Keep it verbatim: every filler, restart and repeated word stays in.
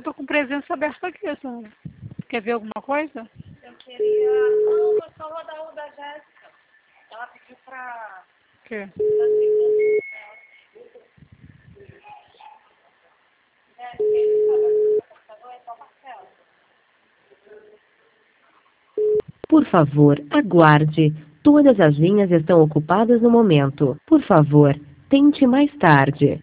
Eu tô com presença aberta aqui, senhora. Quer ver alguma coisa? Eu queria... Não, vou só rodar o da Jéssica. Ela pediu pra... O quê? Por favor, aguarde. Todas as linhas estão ocupadas no momento. Por favor, tente mais tarde.